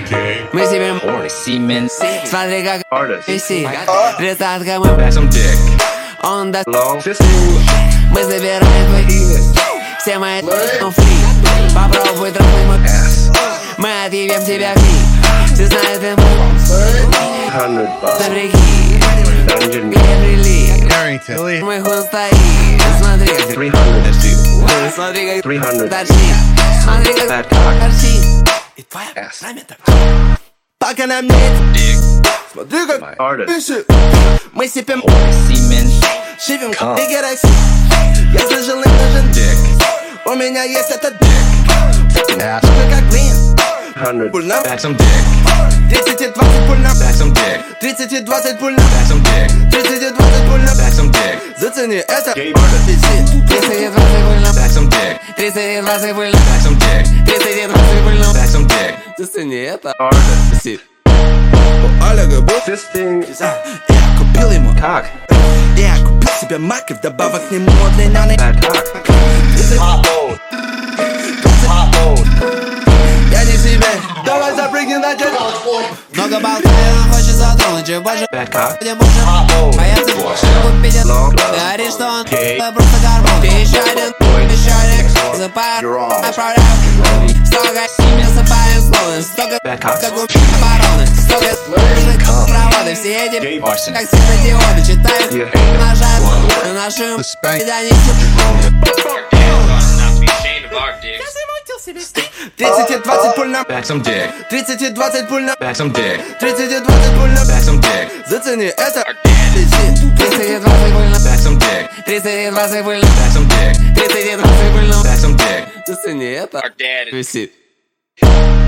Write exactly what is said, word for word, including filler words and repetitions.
Мы себе Semen. смотри как висит. Тридцатка мы Back some dick. он даст. Low. Мы забираем твои все мои фри. Попробуй трогай мой Ass. мы отъебем тебя фри. Ты знаешь ты мой Hundred bucks. напряги. Dungeon. Перели. Carrington. Мой хуй стоит. Смотри как Three hundred. ты. Смотри как Three hundred. торчит. Смотри как That cock. торчит. И твоя Ass. пока нам нет. Dick. Смотри как My artist. пишет. Мы сипем Semen. шипим Come. и геракси. Я слышал им нужен Dick. у меня есть этот Ass. Только как блин. Hundred. Пуль нам Back some dick. тридцать и двадцать пуль нам Back some dick. тридцать и двадцать пуль нам Back some dick. тридцать и двадцать пуль нам Back some dick. Зацени это Gay artist. висит. тридцать и двадцать пуль нам Back some dick. тридцать и двадцать пуль нам Back some dick. тридцать и двадцать пуль нам Back some dick. Зацени это Artist. висит. У Олега был This thing. я купил ему Cock. я купил себе Мак и вдобавок к нему удлиненный That cock. Pop mode. Pop mode. Я не себе давай запрыгни на день много болтает, он хочет затронуть чуть больше That cock. где больше Pop mode. а я ты купить это Long. говорит, что он Gay. просто гормон ты еще один, еще один запаю, отправляю столько насыпаем словно столько That cock. как у обороны столько проводы все эти Gay arson. как светодиоды читают Yeah. нажать на нашу spank. и да не Not to be ashamed of our dicks. тридцать и двадцать пуль нам Back some dick. тридцать и двадцать пуль нам Back some dick. тридцать и двадцать пуль нам Back some dick. зацени это висит. тридцать и двадцать пуль нам Back some dick. тридцать и двадцать пуль нам Back some dick. тридцать и двадцать пуль нам Back some dick. зацени это Our dad is висит.